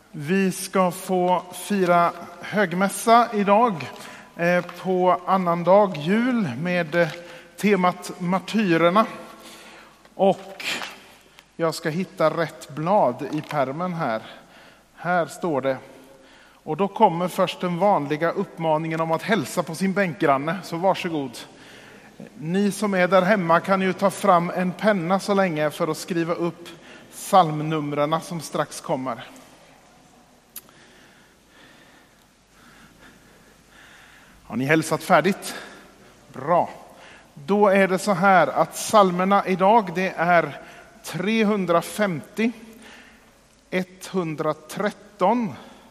Vi ska få fira högmässa idag på annandag jul med temat martyrerna. Och jag ska hitta rätt blad i pärmen här. Här står det. Och då kommer först den vanliga uppmaningen om att hälsa på sin bänkgranne. Så varsågod. Ni som är där hemma kan ju ta fram en penna så länge för att skriva upp psalmnumren som strax kommer. Har ni hälsat färdigt? Bra. Då är det så här att psalmerna idag det är 350, 113,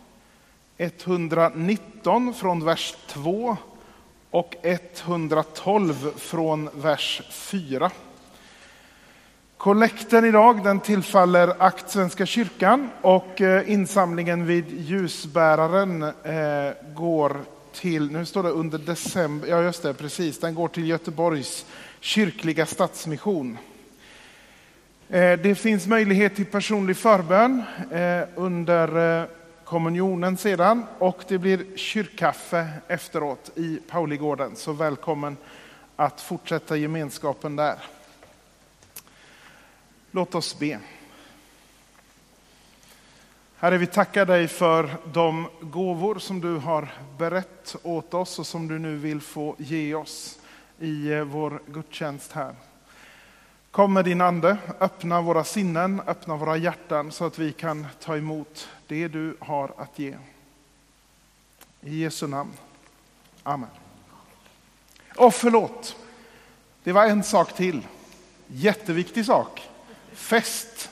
119 från vers 2 och 112 från vers 4. Kollekten idag den tillfaller Akt Svenska kyrkan och insamlingen vid ljusbäraren går till, nu står det under december, ja just det, precis, den går till Göteborgs kyrkliga stadsmission. Det finns möjlighet till personlig förbön under kommunionen sedan och det blir kyrkkaffe efteråt i Pauligården, så välkommen att fortsätta gemenskapen där. Låt oss be. Herre, vi tackar dig för de gåvor som du har berett åt oss och som du nu vill få ge oss i vår gudstjänst här. Kom med din ande, öppna våra sinnen, öppna våra hjärtan så att vi kan ta emot det du har att ge. I Jesu namn. Amen. Och förlåt, det var en sak till. Jätteviktig sak. Fest.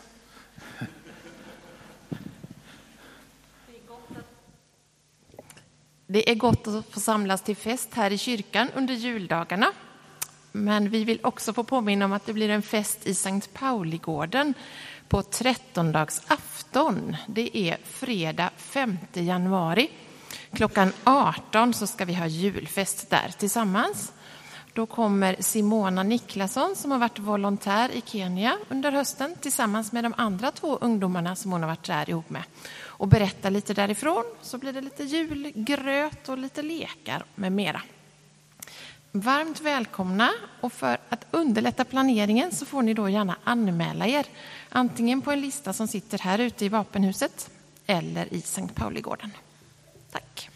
Det är gott att få samlas till fest här i kyrkan under juldagarna. Men vi vill också få påminna om att det blir en fest i Sankt Pauligården på 13-dagsafton. Det är fredag 5 januari. Klockan 18 så ska vi ha julfest där tillsammans. Då kommer Simona Niklasson som har varit volontär i Kenya under hösten tillsammans med de andra 2 ungdomarna som hon har varit där ihop med. Och berätta lite därifrån, så blir det lite julgröt och lite lekar med mera. Varmt välkomna, och för att underlätta planeringen så får ni då gärna anmäla er. Antingen på en lista som sitter här ute i vapenhuset eller i Sankt Pauligården. Tack.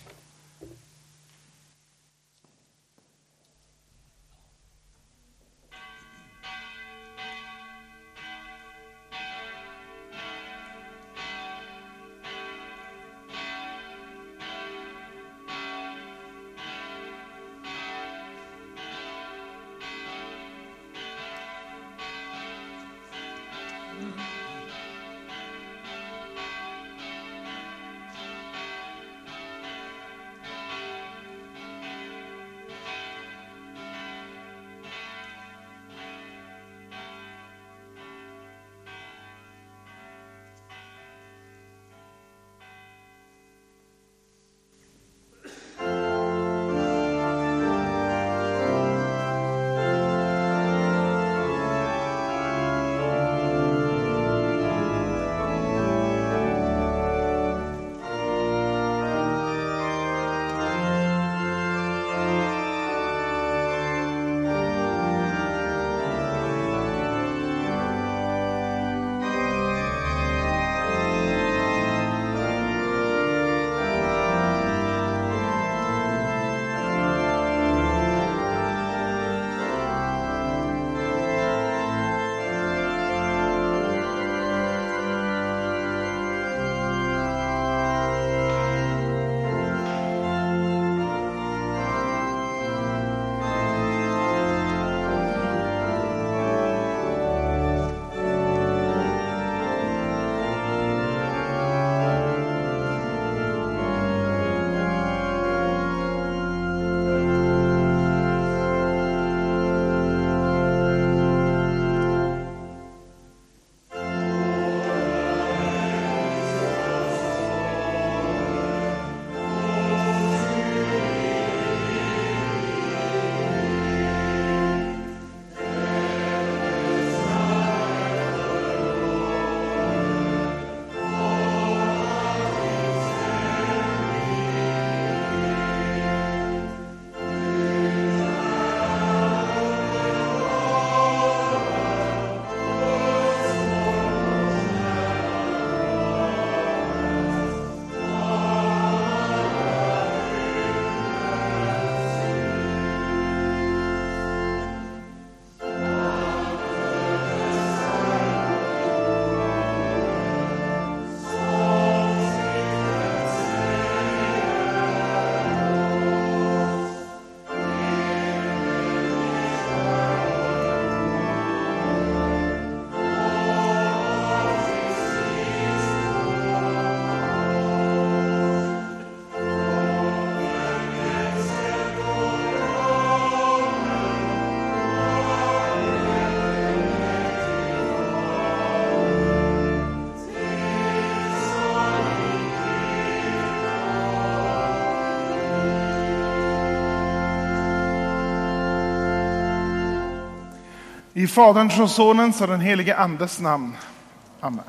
I Faderns och Sonens och den helige Andes namn. Amen.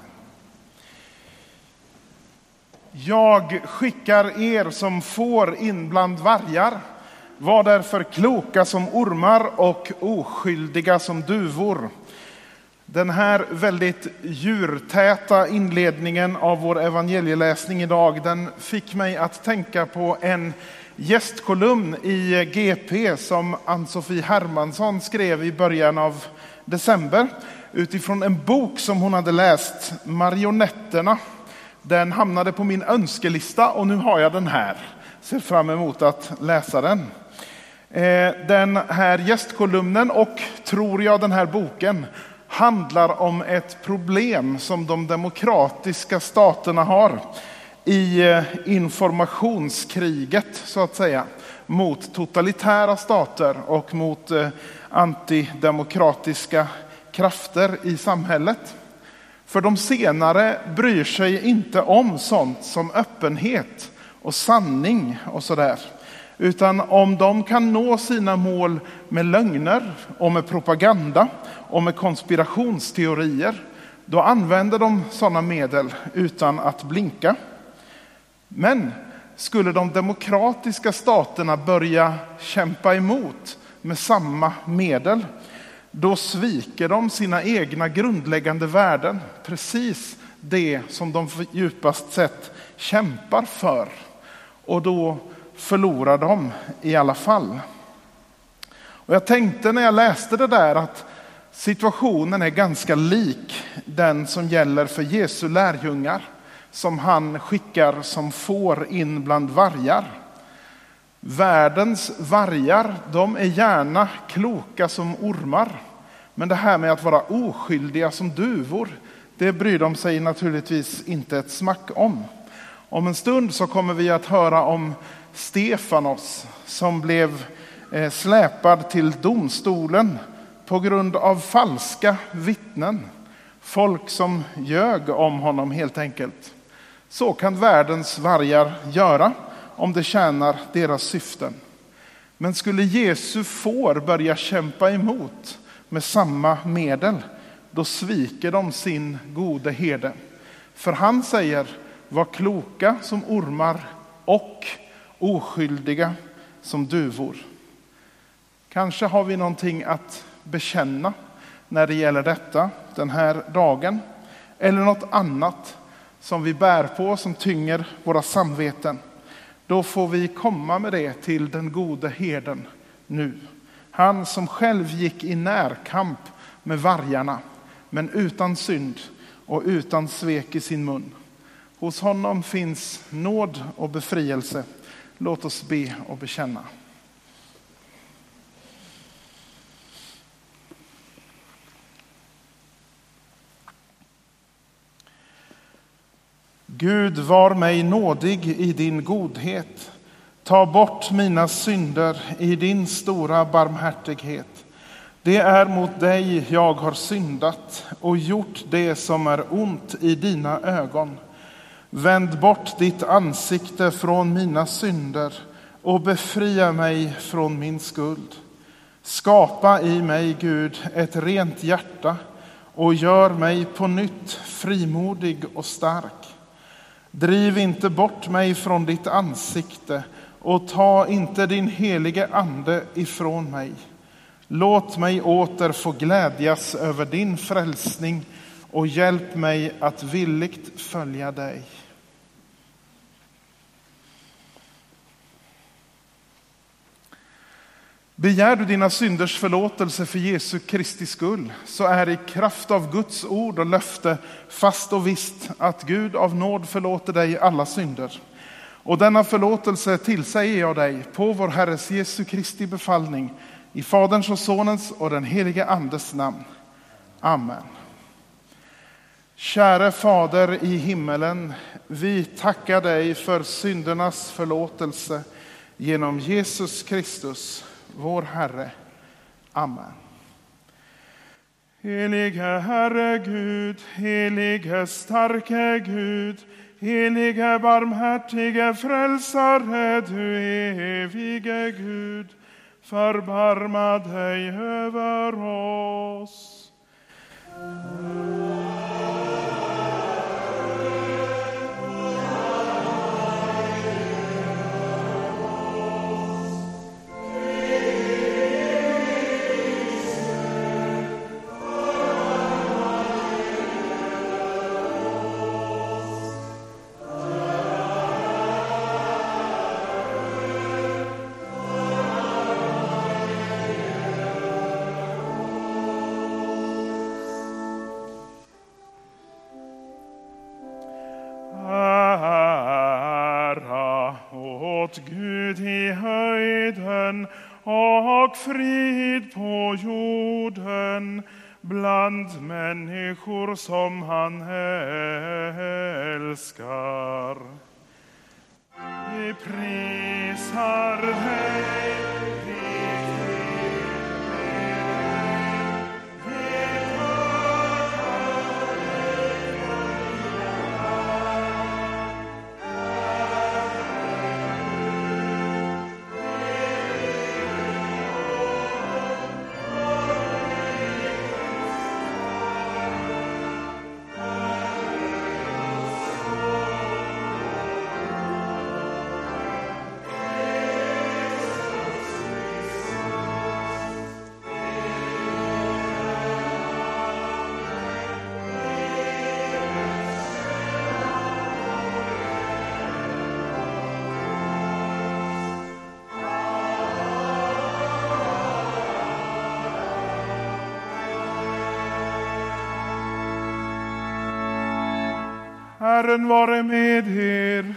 Jag skickar er som får in bland vargar. Var därför kloka som ormar och oskyldiga som duvor. Den här väldigt djurtäta inledningen av vår evangelieläsning idag, den fick mig att tänka på en gästkolumn i GP som Ann-Sofie Hermansson skrev i början av december utifrån en bok som hon hade läst, Marionetterna. Den hamnade på min önskelista och nu har jag den här. Ser fram emot att läsa den. Den här gästkolumnen och, tror jag, den här boken handlar om ett problem som de demokratiska staterna har i informationskriget, så att säga, mot totalitära stater och mot antidemokratiska krafter i samhället. För de senare bryr sig inte om sånt som öppenhet och sanning och sådär. Utan om de kan nå sina mål med lögner och med propaganda och med konspirationsteorier, då använder de sådana medel utan att blinka. Men skulle de demokratiska staterna börja kämpa emot med samma medel, då sviker de sina egna grundläggande värden, precis det som de djupast sett kämpar för. Och då förlorar de i alla fall. Och jag tänkte när jag läste det där att situationen är ganska lik den som gäller för Jesu lärjungar, som han skickar som får in bland vargar. Världens vargar, de är gärna kloka som ormar. Men det här med att vara oskyldiga som duvor, det bryr de sig naturligtvis inte ett smack om. Om en stund så kommer vi att höra om Stefanos som blev släpad till domstolen på grund av falska vittnen. Folk som ljög om honom helt enkelt. Så kan världens vargar göra om det tjänar deras syften. Men skulle Jesu får börja kämpa emot med samma medel, då sviker de sin gode herde. För han säger, var kloka som ormar och oskyldiga som duvor. Kanske har vi någonting att bekänna när det gäller detta den här dagen. Eller något annat som vi bär på som tynger våra samveten. Då får vi komma med det till den gode herden nu. Han som själv gick i närkamp med vargarna, men utan synd och utan svek i sin mun. Hos honom finns nåd och befrielse. Låt oss be och bekänna. Gud, var mig nådig i din godhet. Ta bort mina synder i din stora barmhärtighet. Det är mot dig jag har syndat och gjort det som är ont i dina ögon. Vänd bort ditt ansikte från mina synder och befria mig från min skuld. Skapa i mig, Gud, ett rent hjärta och gör mig på nytt frimodig och stark. Driv inte bort mig från ditt ansikte och ta inte din helige ande ifrån mig. Låt mig åter få glädjas över din frälsning och hjälp mig att villigt följa dig. Begär du dina synders förlåtelse för Jesu Kristi skull, så är i kraft av Guds ord och löfte fast och visst att Gud av nåd förlåter dig alla synder. Och denna förlåtelse tillsäger jag dig på vår Herres Jesu Kristi befallning, i Faderns och Sonens och den helige Andes namn. Amen. Käre Fader i himmelen, vi tackar dig för syndernas förlåtelse genom Jesus Kristus, vår Herre. Amen. Helige Herre Gud, helige starke Gud, helige barmhärtige frälsare, du evige Gud. förbarma dig över oss. Gud i höjden och frid på jorden bland människor som han älskar. Vi prisar dig. Herren vare med er.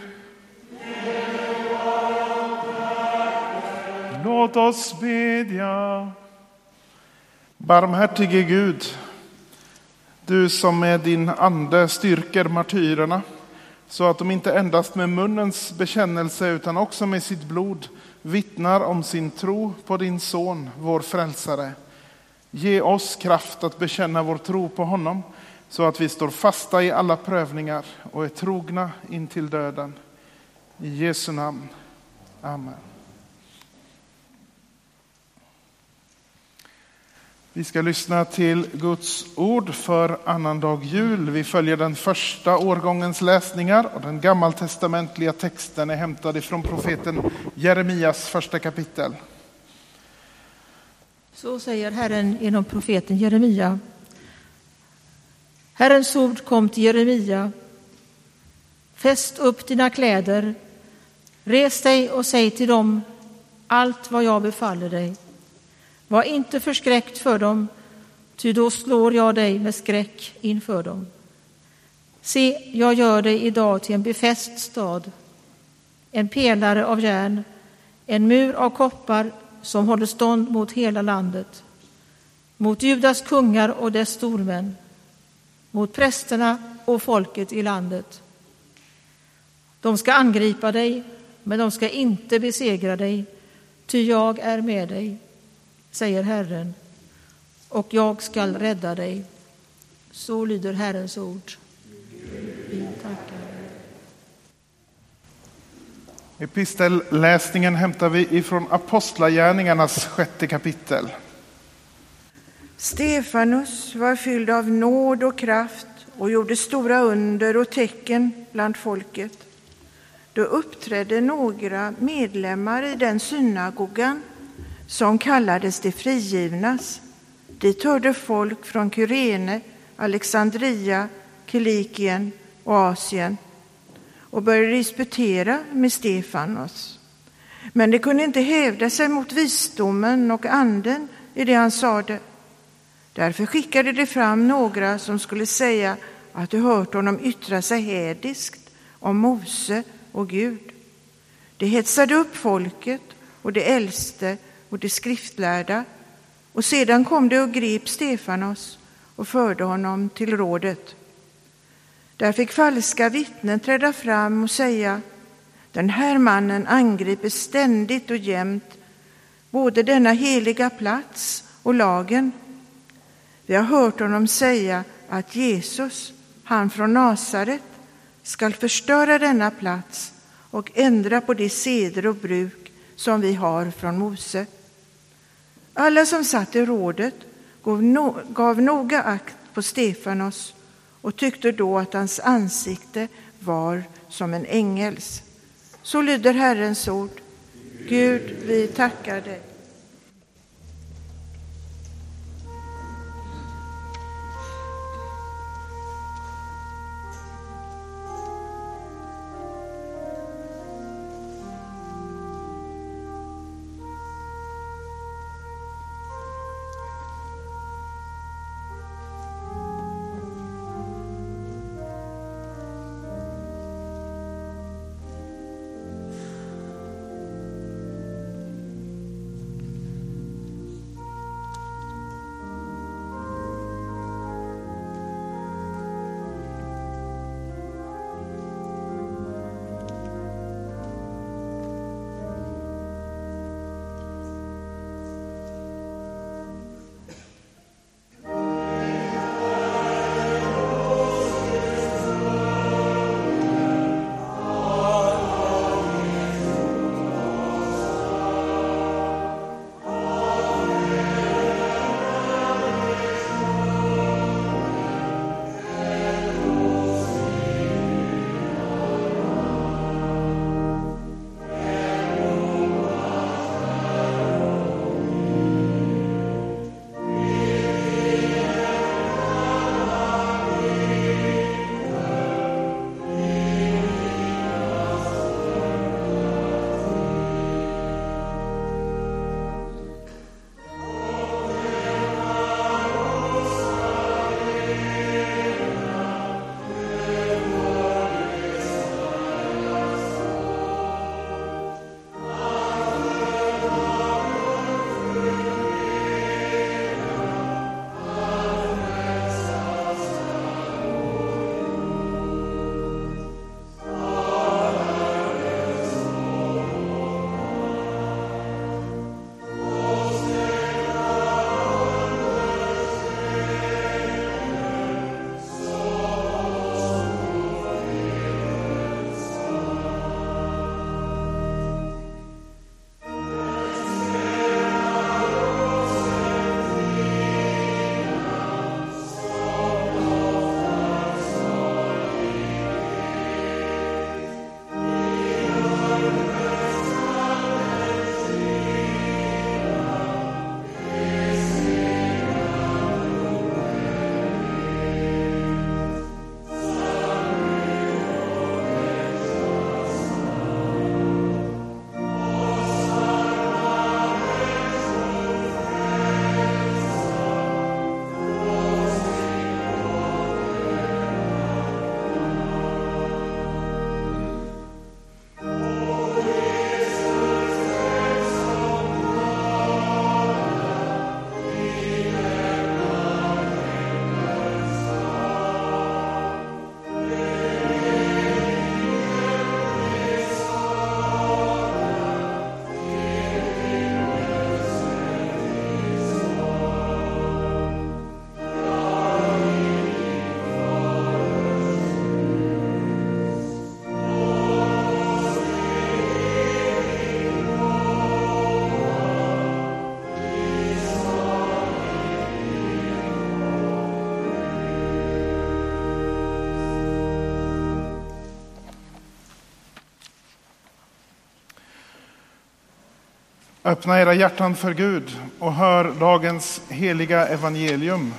Låt oss bedja. Barmhärtige Gud, du som med din ande styrker martyrerna så att de inte endast med munnens bekännelse utan också med sitt blod vittnar om sin tro på din son, vår frälsare. Ge oss kraft att bekänna vår tro på honom så att vi står fasta i alla prövningar och är trogna in till döden. I Jesu namn. Amen. Vi ska lyssna till Guds ord för annandag jul. Vi följer den första årgångens läsningar och den gammaltestamentliga texten är hämtad ifrån profeten Jeremias första kapitel. Så säger Herren genom profeten Jeremia. Herrens ord kom till Jeremia. Fäst upp dina kläder, res dig och säg till dem allt vad jag befaller dig. Var inte förskräckt för dem, ty då slår jag dig med skräck inför dem. Se, jag gör dig idag till en befäst stad, en pelare av järn, en mur av koppar som håller stånd mot hela landet, mot Judas kungar och dess stormän, mot prästerna och folket i landet. De ska angripa dig, men de ska inte besegra dig, ty jag är med dig, säger Herren, och jag ska rädda dig. Så lyder Herrens ord. Vi tackar. Epistelläsningen hämtar vi ifrån Apostlagärningarnas 6:e kapitel. Stefanus var fylld av nåd och kraft och gjorde stora under och tecken bland folket. Då uppträdde några medlemmar i den synagogan som kallades de frigivnas. Dit hörde folk från Kyrene, Alexandria, Kilikien och Asien och började disputera med Stefanus. Men de kunde inte hävda sig mot visdomen och anden i det han sade. Därför skickade de fram några som skulle säga att de hört honom yttra sig hädiskt om Mose och Gud. De hetsade upp folket och de äldste och de skriftlärda, och sedan kom de och grep Stefanus och förde honom till rådet. Där fick falska vittnen träda fram och säga: den här mannen angriper ständigt och jämt både denna heliga plats och lagen. Vi har hört honom säga att Jesus, han från Nasaret, skall förstöra denna plats och ändra på de seder och bruk som vi har från Mose. Alla som satt i rådet gav noga akt på Stefanos och tyckte då att hans ansikte var som en ängels. Så lyder Herrens ord. Gud, vi tackar dig. Öppna era hjärtan för Gud och hör dagens heliga evangelium.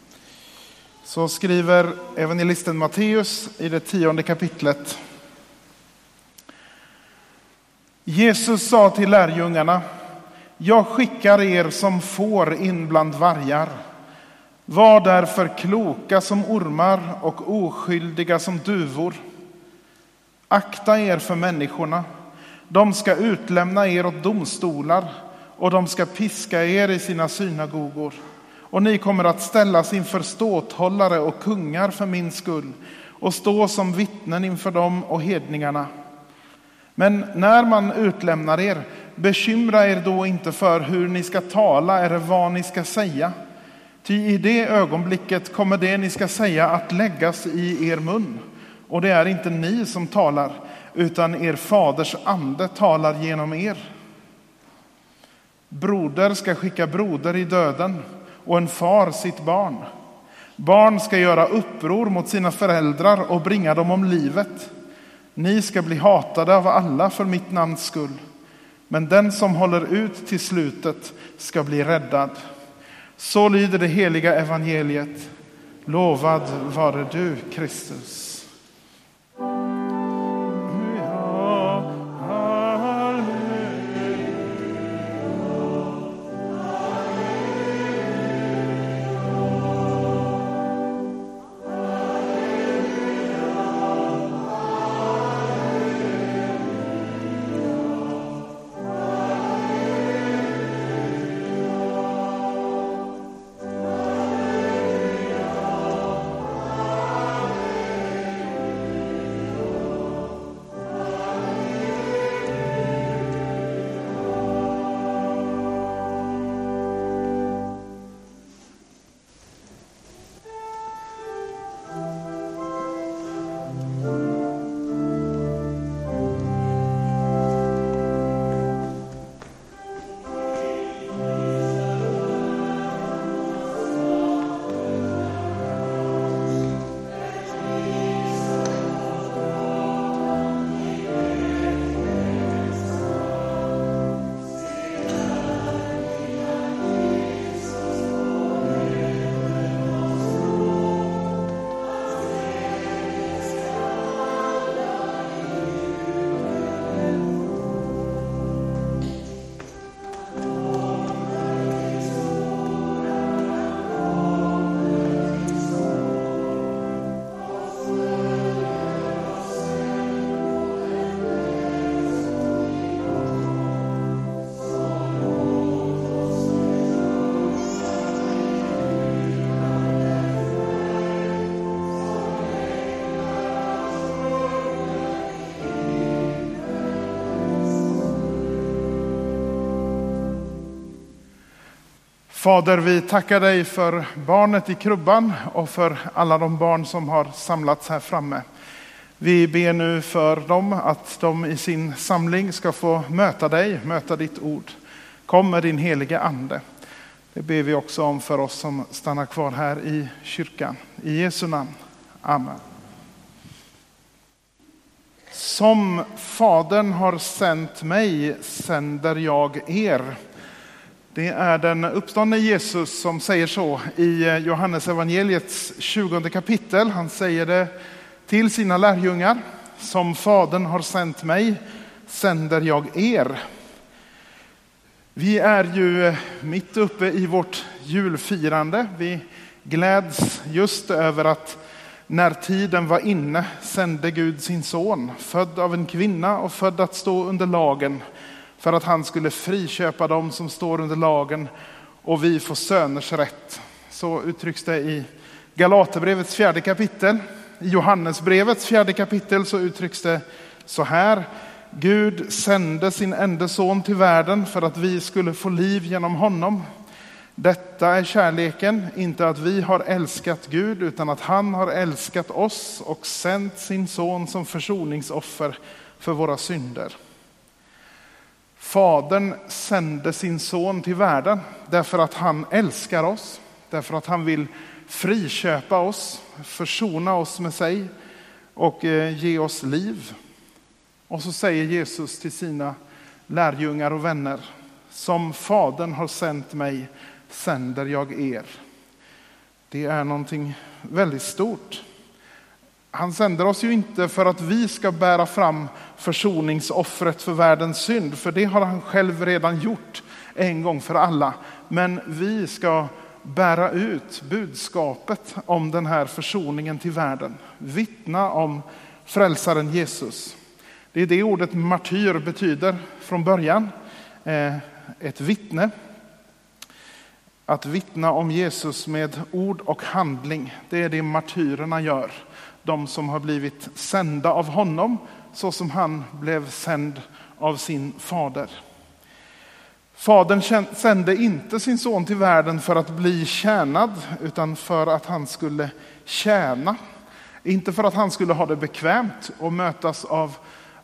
Så skriver evangelisten Matteus i det 10:e kapitlet. Jesus sa till lärjungarna: jag skickar er som får in bland vargar. Var därför kloka som ormar och oskyldiga som duvor. Akta er för människorna. De ska utlämna er åt domstolar och de ska piska er i sina synagogor. Och ni kommer att ställas inför ståthållare och kungar för min skull och stå som vittnen inför dem och hedningarna. Men när man utlämnar er, bekymra er då inte för hur ni ska tala eller vad ni ska säga. Ty i det ögonblicket kommer det ni ska säga att läggas i er mun. Och det är inte ni som talar, utan er faders ande talar genom er. Broder ska skicka broder i döden och en far sitt barn. Barn ska göra uppror mot sina föräldrar och bringa dem om livet. Ni ska bli hatade av alla för mitt namns skull. Men den som håller ut till slutet ska bli räddad. Så lyder det heliga evangeliet. Lovad vare du, Kristus. Fader, vi tackar dig för barnet i krubban och för alla de barn som har samlats här framme. Vi ber nu för dem att de i sin samling ska få möta dig, möta ditt ord. Kom med din heliga ande. Det ber vi också om för oss som stannar kvar här i kyrkan. I Jesu namn. Amen. Som Fadern har sänt mig sänder jag er. Det är den uppståndne Jesus som säger så i Johannes evangeliets 20 kapitel. Han säger det till sina lärjungar. Som Fadern har sänt mig sänder jag er. Vi är ju mitt uppe i vårt julfirande. Vi gläds just över att när tiden var inne sände Gud sin son, född av en kvinna och född att stå under lagen, för att han skulle friköpa dem som står under lagen och vi får söners rätt. Så uttrycks det i Galaterbrevets 4 kapitel. I Johannesbrevets 4 kapitel så uttrycks det så här. Gud sände sin enda son till världen för att vi skulle få liv genom honom. Detta är kärleken, inte att vi har älskat Gud utan att han har älskat oss och sänt sin son som försoningsoffer för våra synder. Fadern sände sin son till världen därför att han älskar oss, därför att han vill friköpa oss, försona oss med sig och ge oss liv. Och så säger Jesus till sina lärjungar och vänner, som Fadern har sänt mig sänder jag er. Det är någonting väldigt stort. Han sänder oss ju inte för att vi ska bära fram försoningsoffret för världens synd, för det har han själv redan gjort en gång för alla. Men vi ska bära ut budskapet om den här försoningen till världen. Vittna om frälsaren Jesus. Det är det ordet martyr betyder från början. Ett vittne. Att vittna om Jesus med ord och handling. Det är det martyrerna gör. De som har blivit sända av honom så som han blev sänd av sin fader. Fadern sände inte sin son till världen för att bli tjänad utan för att han skulle tjäna. Inte för att han skulle ha det bekvämt och mötas av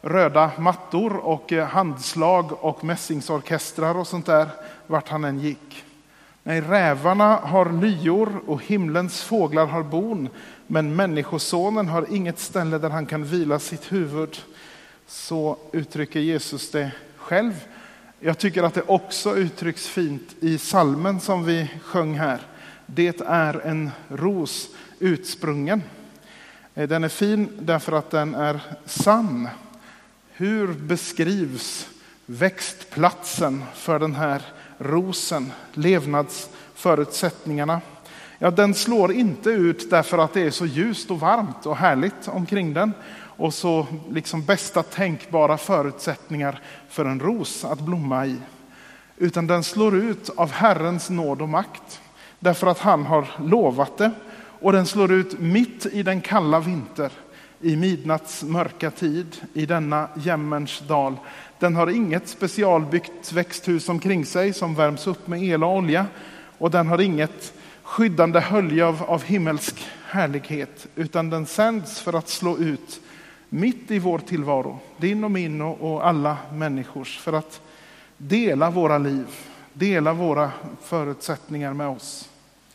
röda mattor och handslag och mässingsorkestrar och sånt där vart han än gick. Nej, rävarna har lyor och himlens fåglar har bon, men människosonen har inget ställe där han kan vila sitt huvud. Så uttrycker Jesus det själv. Jag tycker att det också uttrycks fint i salmen som vi sjöng här. Det är en ros utsprungen. Den är fin därför att den är sann. Hur beskrivs växtplatsen för den här rosen, levnadsförutsättningarna? Ja, den slår inte ut därför att det är så ljust och varmt och härligt omkring den och så liksom bästa tänkbara förutsättningar för en ros att blomma i. Utan den slår ut av Herrens nåd och makt därför att han har lovat det, och den slår ut mitt i den kalla vinter, i midnatts mörka tid, i denna jämmerns dal. Den har inget specialbyggt växthus omkring sig som värms upp med el och olja, och den har inget skyddande hölje av himmelsk härlighet, utan den sänds för att slå ut mitt i vår tillvaro, din och min och alla människors, för att dela våra liv, dela våra förutsättningar med oss.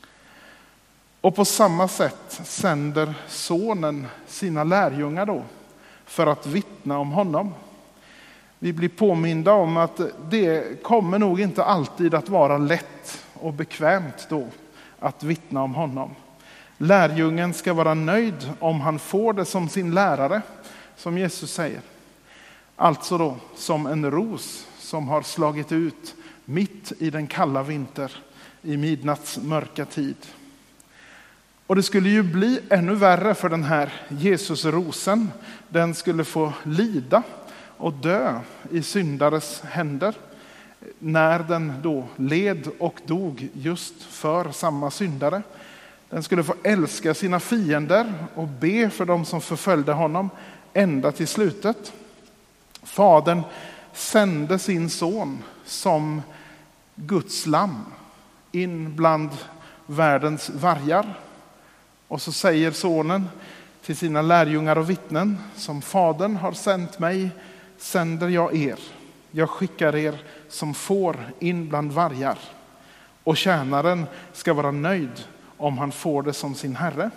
Och på samma sätt sänder sonen sina lärjungar då för att vittna om honom. Vi blir påminda om att det kommer nog inte alltid att vara lätt och bekvämt då att vittna om honom. Lärjungen ska vara nöjd om han får det som sin lärare, som Jesus säger. Alltså då som en ros som har slagit ut mitt i den kalla vinter, i midnatts mörka tid. Och det skulle ju bli ännu värre för den här Jesusrosen. Den skulle få lida och dö i syndares händer när den då led och dog just för samma syndare. Den skulle få älska sina fiender och be för dem som förföljde honom ända till slutet. Fadern sände sin son som Guds lamm in bland världens vargar. Och så säger sonen till sina lärjungar och vittnen: som fadern har sänt mig sänder jag er. Jag skickar er som får in bland vargar. Och tjänaren ska vara nöjd om han får det som sin herre.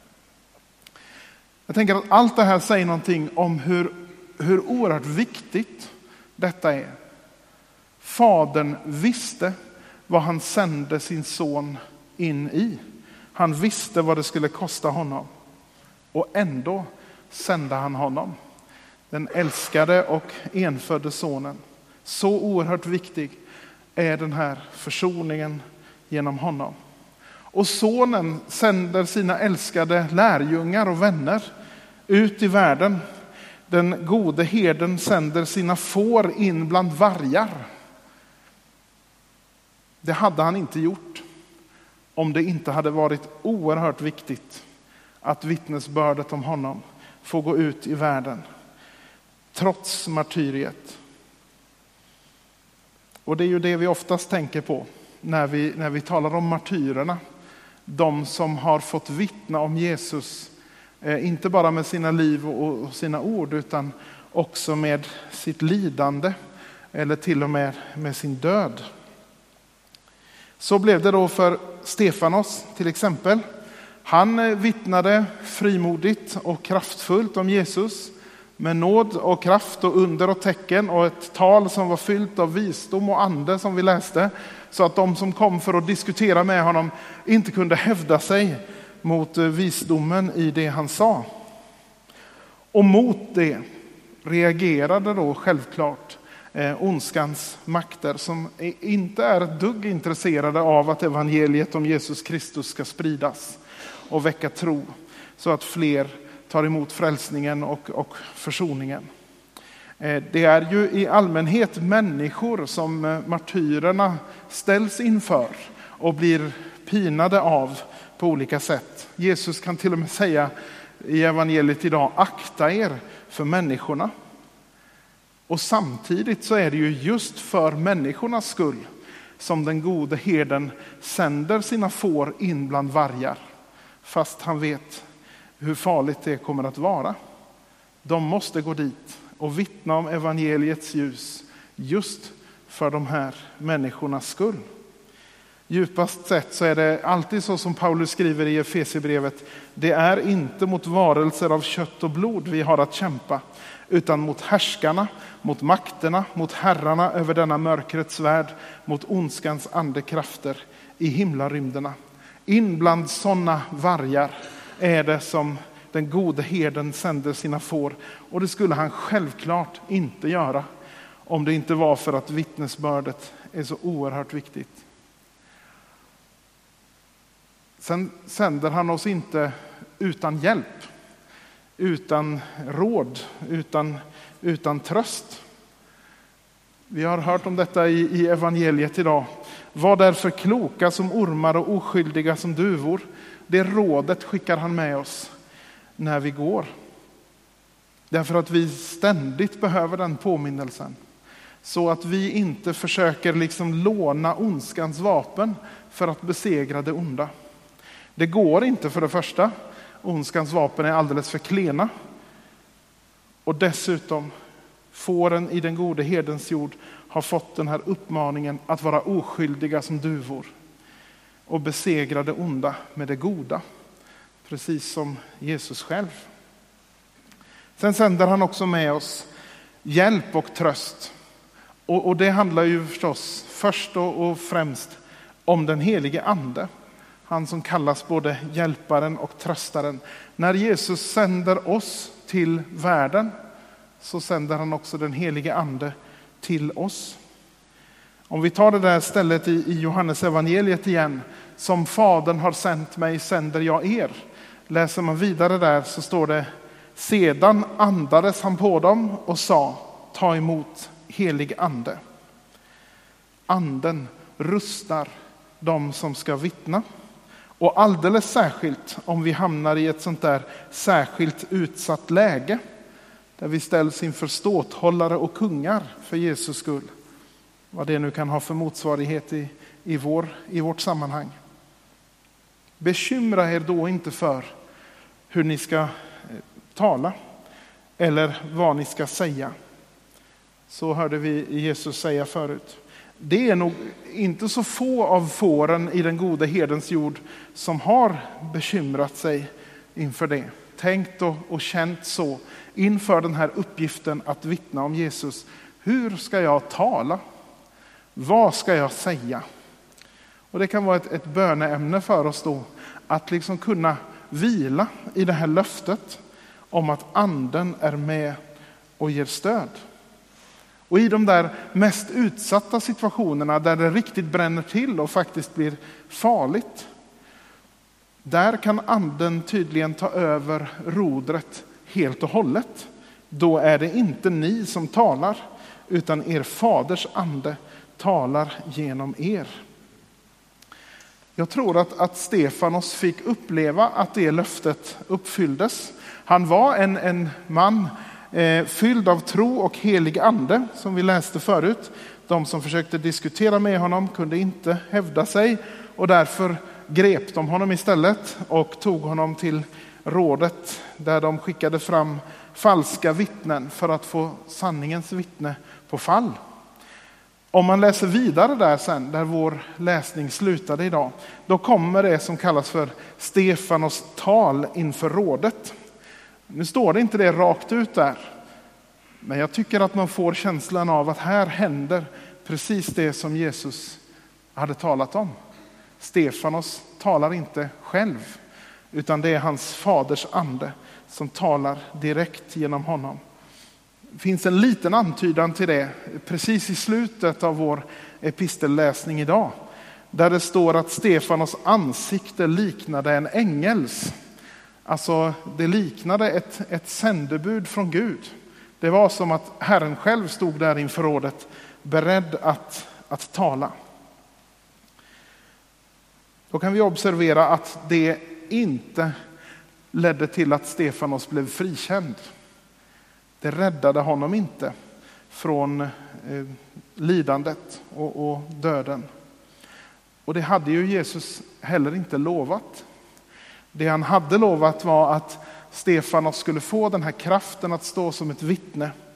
Jag tänker att allt det här säger någonting om hur oerhört viktigt detta är. Fadern visste vad han sände sin son in i. Han visste vad det skulle kosta honom. Och ändå sände han honom. Den älskade och enfödde sonen. Så oerhört viktig är den här försoningen genom honom. Och sonen sänder sina älskade lärjungar och vänner ut i världen. Den gode herden sänder sina får in bland vargar. Det hade han inte gjort om det inte hade varit oerhört viktigt att vittnesbördet om honom får gå ut i världen. Trots martyriet. Och det är ju det vi oftast tänker på när vi talar om martyrerna. De som har fått vittna om Jesus, inte bara med sina liv och sina ord, utan också med sitt lidande eller till och med sin död. Så blev det då för Stefanos till exempel. Han vittnade frimodigt och kraftfullt om Jesus med nåd och kraft och under och tecken och ett tal som var fyllt av visdom och ande som vi läste, så att de som kom för att diskutera med honom inte kunde hävda sig mot visdomen i det han sa. Och mot det reagerade då självklart ondskans makter som inte är ett dugg intresserade av att evangeliet om Jesus Kristus ska spridas och väcka tro så att fler tar emot frälsningen och försoningen. Det är ju i allmänhet människor som martyrerna ställs inför och blir pinade av på olika sätt. Jesus kan till och med säga i evangeliet idag: akta er för människorna. Och samtidigt så är det ju just för människornas skull som den gode herden sänder sina får in bland vargar. Fast han vet hur farligt det kommer att vara. De måste gå dit och vittna om evangeliets ljus just för de här människornas skull. Djupast sett så är det alltid så som Paulus skriver i Efesierbrevet. Det är inte mot varelser av kött och blod vi har att kämpa, utan mot härskarna, mot makterna, mot herrarna över denna mörkrets värld, mot ondskans andekrafter i himlarymderna. In bland sådana vargar är det som den gode herden sänder sina får, och det skulle han självklart inte göra om det inte var för att vittnesbördet är så oerhört viktigt. Sen sänder han oss inte utan hjälp, utan råd, utan tröst. Vi har hört om detta i evangeliet idag. Var därför kloka som ormar och oskyldiga som duvor. Det rådet skickar han med oss när vi går. Därför att vi ständigt behöver den påminnelsen. Så att vi inte försöker liksom låna ondskans vapen för att besegra det onda. Det går inte, för det första. Ondskans vapen är alldeles för klena. Och dessutom, fåren i den gode herdens jord har fått den här uppmaningen att vara oskyldiga som duvor. Och besegra det onda med det goda. Precis som Jesus själv. Sen sänder han också med oss hjälp och tröst. Och det handlar ju förstås först och främst om den helige ande. Han som kallas både hjälparen och tröstaren. När Jesus sänder oss till världen så sänder han också den helige ande till oss. Om vi tar det där stället i Johannes evangeliet igen. Som Fadern har sänt mig sänder jag er. Läser man vidare där så står det: sedan andades han på dem och sa: ta emot helig ande. Anden rustar de som ska vittna. Och alldeles särskilt om vi hamnar i ett sånt där särskilt utsatt läge. Där vi ställs inför ståthållare och kungar för Jesus skull. Vad det nu kan ha för motsvarighet i vårt sammanhang. Bekymra er då inte för hur ni ska tala. Eller vad ni ska säga. Så hörde vi Jesus säga förut. Det är nog inte så få av fåren i den gode herdens jord som har bekymrat sig inför det. Tänkt och känt så inför den här uppgiften att vittna om Jesus. Hur ska jag tala? Vad ska jag säga? Och det kan vara ett böneämne för oss då. Att liksom kunna vila i det här löftet om att anden är med och ger stöd. Och i de där mest utsatta situationerna där det riktigt bränner till och faktiskt blir farligt. Där kan anden tydligen ta över rodret helt och hållet. Då är det inte ni som talar, utan er faders ande talar genom er. Jag tror att Stefanos fick uppleva att det löftet uppfylldes. Han var en man fylld av tro och helig ande, som vi läste förut. De som försökte diskutera med honom kunde inte hävda sig, och därför grep de honom istället och tog honom till rådet, där de skickade fram falska vittnen för att få sanningens vittne på fall. Om man läser vidare där sen, där vår läsning slutade idag, då kommer det som kallas för Stefanos tal inför rådet. Nu står det inte det rakt ut där, men jag tycker att man får känslan av att här händer precis det som Jesus hade talat om. Stefanos talar inte själv, utan det är hans faders ande som talar direkt genom honom. Det finns en liten antydan till det precis i slutet av vår epistelläsning idag. Där det står att Stefanos ansikte liknade en ängels. Alltså det liknade ett sändebud från Gud. Det var som att Herren själv stod där inför rådet, beredd att tala. Då kan vi observera att det inte ledde till att Stefanos blev frikänd. Det räddade honom inte från lidandet och döden. Och det hade ju Jesus heller inte lovat. Det han hade lovat var att Stefanos skulle få den här kraften att stå som ett vittne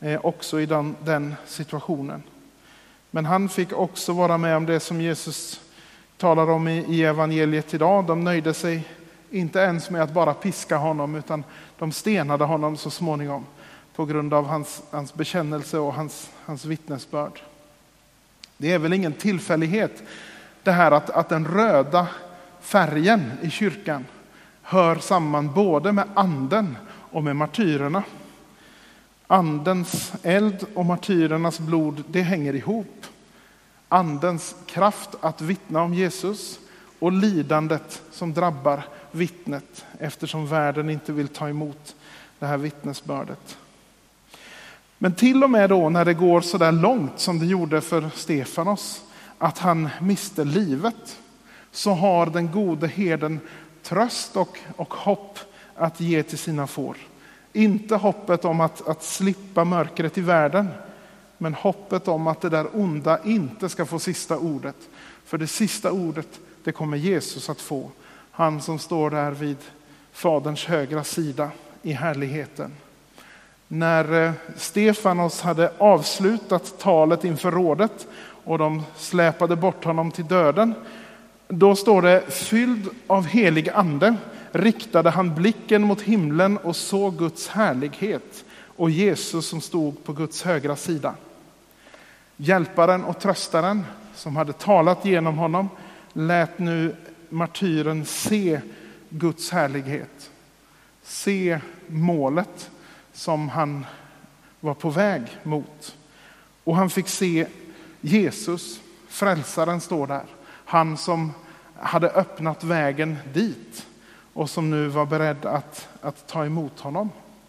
också i den situationen. Men han fick också vara med om det som Jesus talar om i evangeliet idag. De nöjde sig inte ens med att bara piska honom, utan de stenade honom så småningom på grund av hans bekännelse och hans vittnesbörd. Det är väl ingen tillfällighet det här att den röda färgen i kyrkan hör samman både med anden och med martyrerna. Andens eld och martyrernas blod, det hänger ihop. Andens kraft att vittna om Jesus och lidandet som drabbar vittnet, eftersom världen inte vill ta emot det här vittnesbördet. Men till och med då när det går så där långt som det gjorde för Stefanos, att han miste livet, så har den gode herden tröst och hopp att ge till sina får. Inte hoppet om att slippa mörkret i världen, men hoppet om att det där onda inte ska få sista ordet. För det sista ordet, det kommer Jesus att få. Han som står där vid Faderns högra sida i härligheten. När Stefanos hade avslutat talet inför rådet och de släpade bort honom till döden, då står det: fylld av helig ande riktade han blicken mot himlen och såg Guds härlighet och Jesus som stod på Guds högra sida. Hjälparen och tröstaren som hade talat genom honom lät nu martyren se Guds härlighet. Se målet som han var på väg mot. Och han fick se Jesus, frälsaren, står där. Han som hade öppnat vägen dit och som nu var beredd att ta emot honom.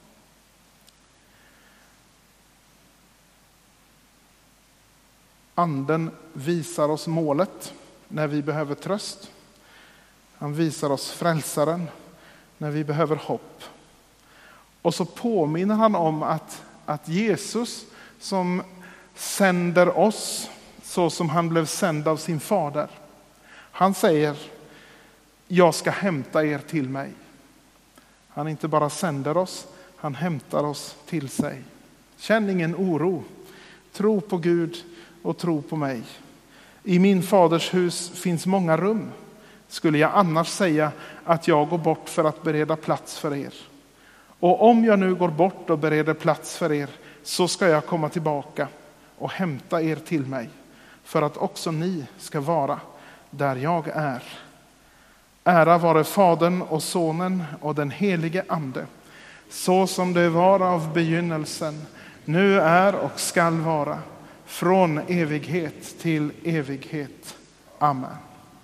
Anden visar oss målet när vi behöver tröst. Han visar oss frälsaren när vi behöver hopp. Och så påminner han om att Jesus som sänder oss så som han blev sänd av sin fader. Han säger: jag ska hämta er till mig. Han inte bara sänder oss, han hämtar oss till sig. Känn ingen oro. Tro på Gud och tro på mig. I min faders hus finns många rum. Skulle jag annars säga att jag går bort för att bereda plats för er? Och om jag nu går bort och bereder plats för er, så ska jag komma tillbaka och hämta er till mig, för att också ni ska vara där jag är. Ära vare Fadern och Sonen och den helige Ande, så som det var av begynnelsen, nu är och skall vara, från evighet till evighet. Amen.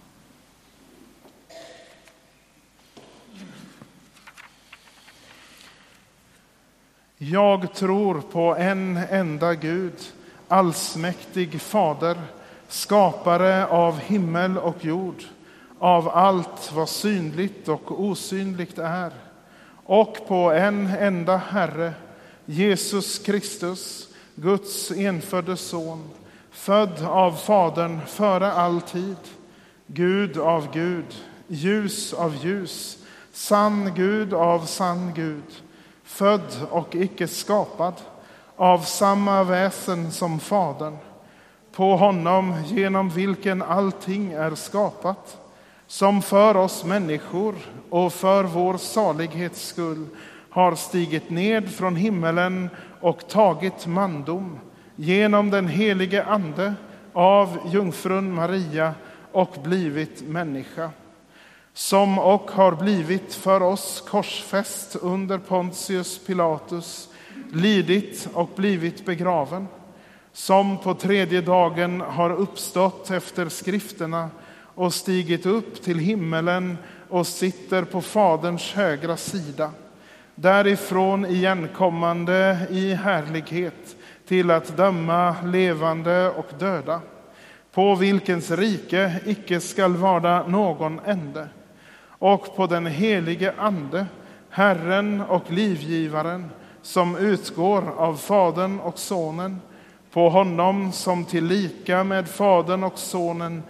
Jag tror på en enda Gud, allsmäktig Fader, skapare av himmel och jord, av allt vad synligt och osynligt är, och på en enda Herre, Jesus Kristus, Guds enfödde son, född av Fadern före all tid, Gud av Gud, ljus av ljus, sann Gud av sann Gud, född och icke skapad, av samma väsen som Fadern, på honom genom vilken allting är skapat, som för oss människor och för vår salighets skull har stigit ned från himmelen och tagit mandom genom den helige Ande av jungfrun Maria och blivit människa, som och har blivit för oss korsfäst under Pontius Pilatus, lidit och blivit begraven, som på tredje dagen har uppstått efter skrifterna och stigit upp till himmelen och sitter på Faderns högra sida, därifrån igenkommande i härlighet till att döma levande och döda, på vilkens rike icke skall vara någon ände, och på den helige Ande, Herren och livgivaren, som utgår av Fadern och Sonen, på honom som tillika med Fadern och Sonen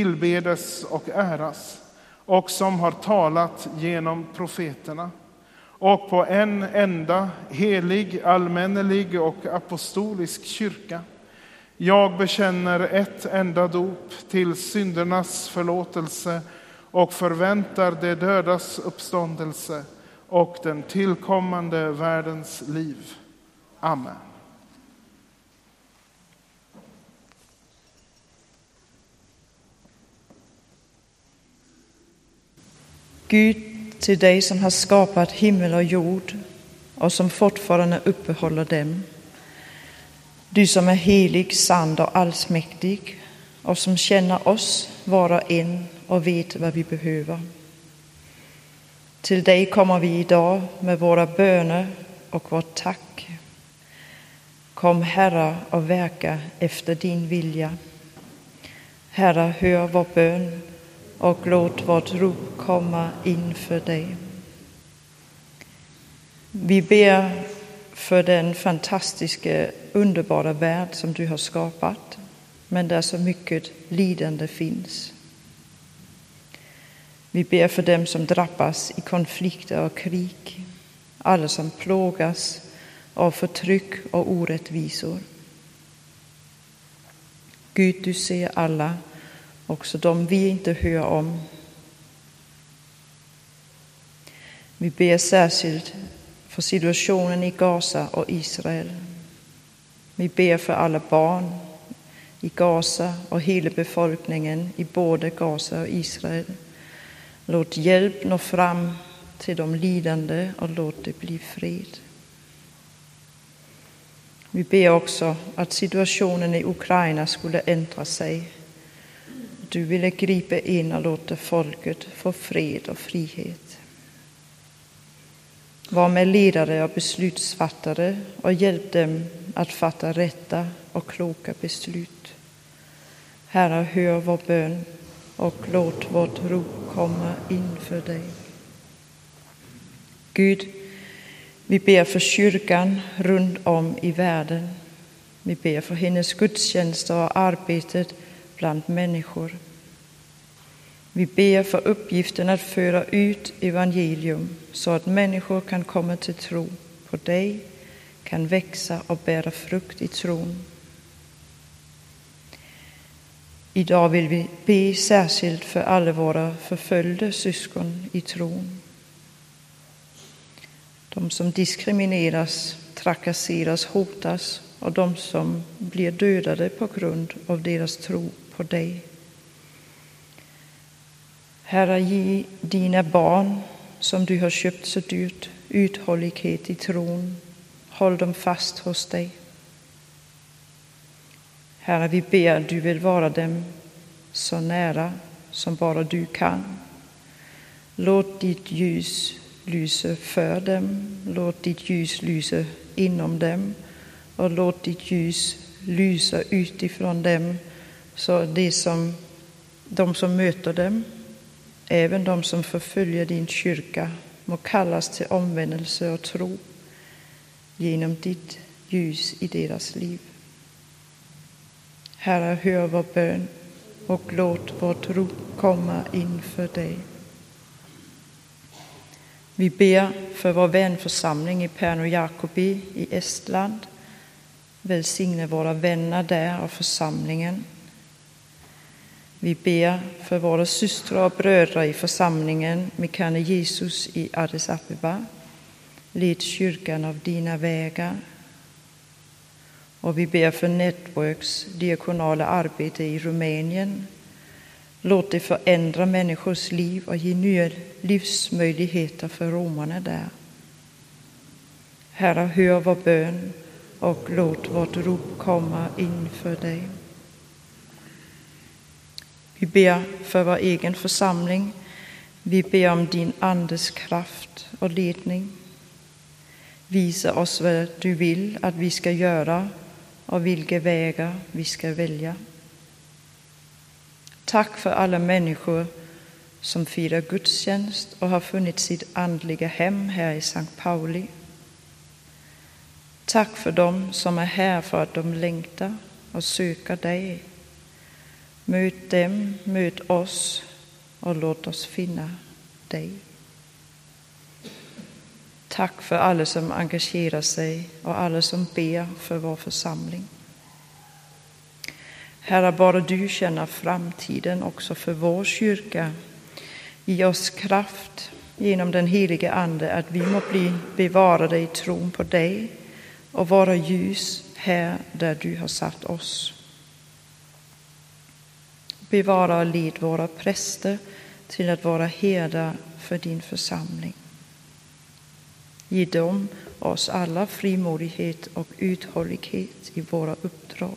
tillbedes och äras, och som har talat genom profeterna, och på en enda helig, allmännelig och apostolisk kyrka. Jag bekänner ett enda dop till syndernas förlåtelse och förväntar de dödas uppståndelse och den tillkommande världens liv. Amen. Gud, till dig som har skapat himmel och jord och som fortfarande uppehåller dem. Du som är helig, sann och allsmäktig och som känner oss var och en och vet vad vi behöver. Till dig kommer vi idag med våra böner och vårt tack. Kom, Herre, och verka efter din vilja. Herre, hör vår bön och låt vårt rop komma inför dig. Vi ber för den fantastiska, underbara värld som du har skapat, men där så mycket lidande finns. Vi ber för dem som drabbas i konflikter och krig, alla som plågas av förtryck och orättvisor. Gud, du ser alla, också de vi inte hör om. Vi ber särskilt för situationen i Gaza och Israel. Vi ber för alla barn i Gaza och hela befolkningen i både Gaza och Israel. Låt hjälp nå fram till de lidande och låt det bli fred. Vi ber också att situationen i Ukraina skulle ändra sig. Du ville gripa in och låta folket få fred och frihet. Var med ledare och beslutsfattare och hjälp dem att fatta rätta och kloka beslut. Herre, hör vår bön och låt vårt rop komma inför dig. Gud, vi ber för kyrkan runt om i världen. Vi ber för hennes gudstjänster och arbetet bland människor. Vi ber för uppgiften att föra ut evangelium så att människor kan komma till tro på dig, kan växa och bära frukt i tron. Idag vill vi be särskilt för alla våra förföljda syskon i tron. De som diskrimineras, trakasseras, hotas och de som blir dödade på grund av deras tro på dig. Herre, ge dina barn som du har köpt så dyrt uthållighet i tron. Håll dem fast hos dig. Herre, vi ber att du vill vara dem så nära som bara du kan. Låt ditt ljus lysa för dem. Låt ditt ljus lysa inom dem. Och låt ditt ljus lysa utifrån dem. Så de som möter dem, även de som förföljer din kyrka, må kallas till omvändelse och tro genom ditt ljus i deras liv. Herre, hör vår bön och låt vårt rop komma inför dig. Vi ber för vår vänförsamling i Pärnu Jakobi i Estland. Välsigne våra vänner där och församlingen. Vi ber för våra systrar och bröder i församlingen Mekane Jesus i Addis Abeba. Led kyrkan av dina vägar. Och vi ber för Networks diakonala arbete i Rumänien. Låt det förändra människors liv och ge nya livsmöjligheter för romarna där. Herre, hör vår bön och låt vårt rop komma inför dig. Vi ber för vår egen församling. Vi ber om din andes kraft och ledning. Visa oss vad du vill att vi ska göra och vilka vägar vi ska välja. Tack för alla människor som firar gudstjänst och har funnit sitt andliga hem här i Sankt Pauli. Tack för dem som är här för att de längtar och söker dig. Möt dem, möt oss och låt oss finna dig. Tack för alla som engagerar sig och alla som ber för vår församling. Herre, bara du känner framtiden också för vår kyrka. Ge oss kraft genom den helige Ande att vi må bli bevarade i tron på dig och vara ljus här där du har satt oss. Bevara och led våra präster till att vara herdar för din församling. Ge dem oss alla frimodighet och uthållighet i våra uppdrag.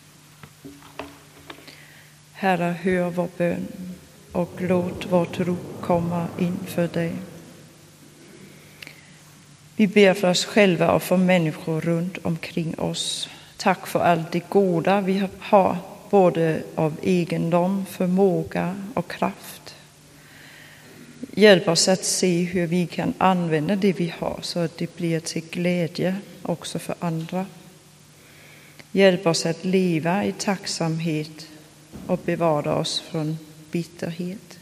Herre, hör vår bön och låt vårt rop komma inför dig. Vi ber för oss själva och för människor runt omkring oss. Tack för allt det goda vi har, både av egendom, förmåga och kraft. Hjälp oss att se hur vi kan använda det vi har så att det blir till glädje också för andra. Hjälp oss att leva i tacksamhet och bevara oss från bitterhet.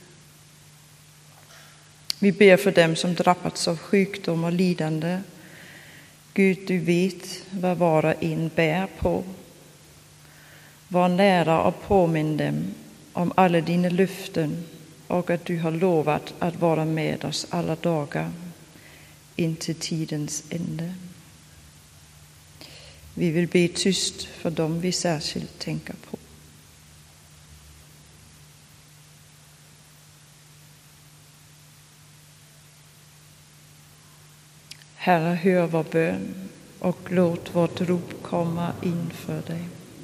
Vi ber för dem som drabbats av sjukdom och lidande. Gud, du vet vad var och en bär på. Var nära och påminn dem om alla dina löften och att du har lovat att vara med oss alla dagar in till tidens ände. Vi vill be tyst för dem vi särskilt tänker på. Herre, hör vår bön och låt vårt rop komma inför dig.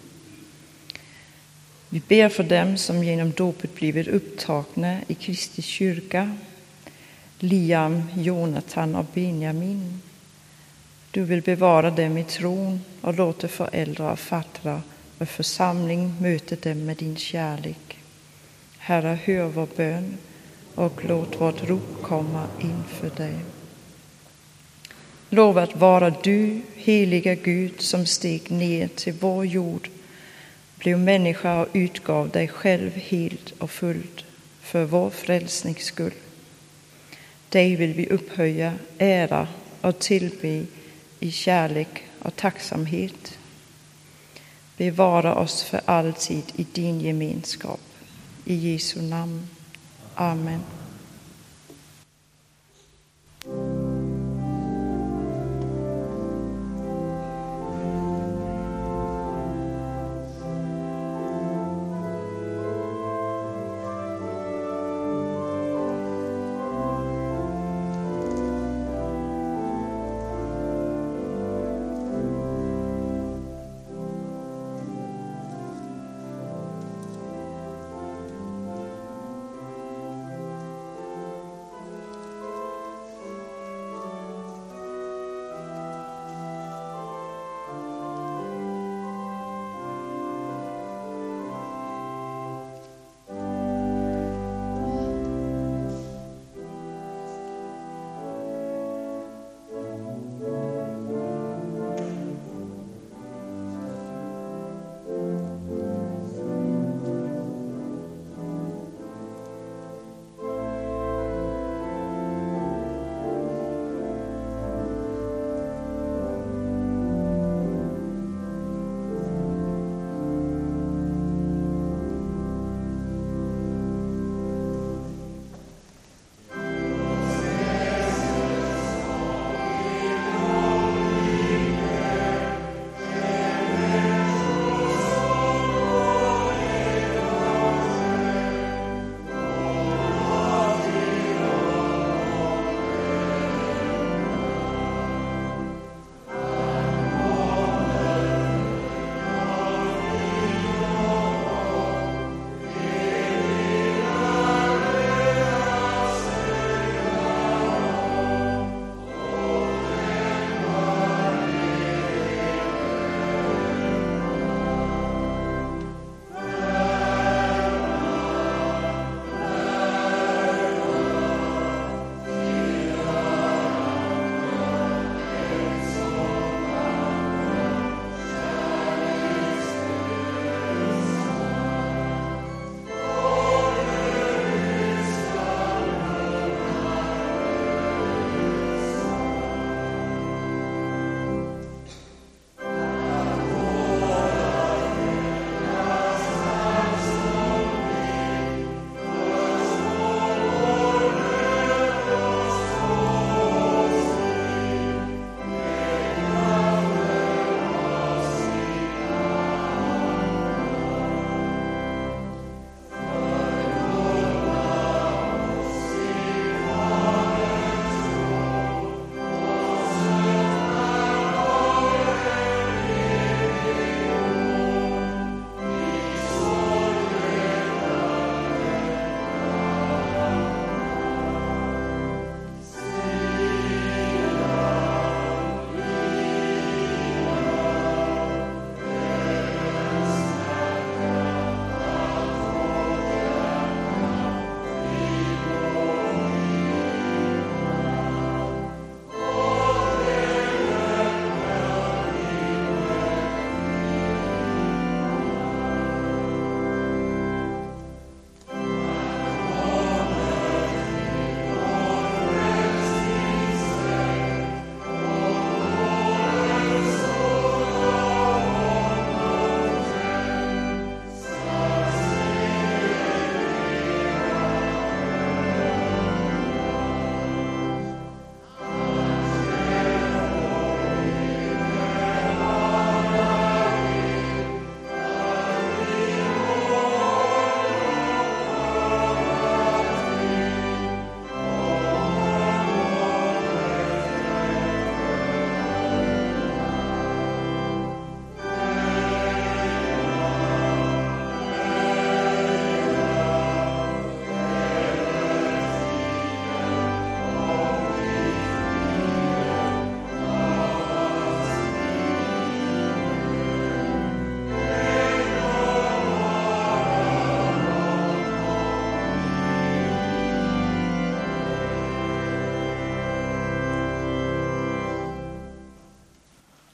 Vi ber för dem som genom dopet blivit upptagna i Kristi kyrka, Liam, Jonathan och Benjamin. Du vill bevara dem i tron och låta föräldrar och fattrar och församling möta dem med din kärlek. Herre, hör vår bön och låt vårt rop komma inför dig. Lovat vara du, heliga Gud, som steg ner till vår jord, blev människa och utgav dig själv helt och fullt för vår frälsnings skull. Dig vill vi upphöja, ära och tillbe i kärlek och tacksamhet. Bevara oss för alltid i din gemenskap. I Jesu namn. Amen.